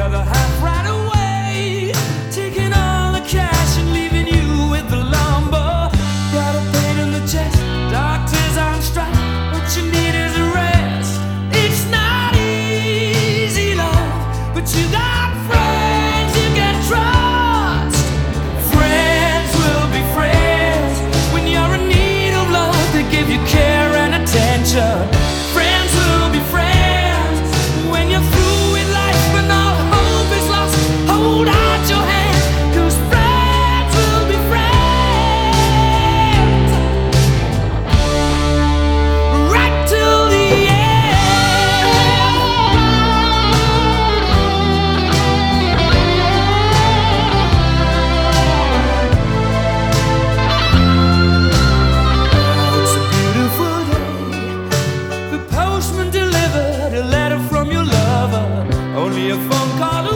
other half right away, taking all the cash and leaving you with the lumber. Got a pain in the chest, doctors on strike, what you need is a rest. It's not easy, love, but you got friends you can trust. Friends will be friends when you're in need of love. They give you care and attention. Friends will be friends when you're through with life and all hope is lost. Hold out your hand, 'cause friends will be friends right till the It's a beautiful day. The postman delivered a letter from your lover. Only a phone call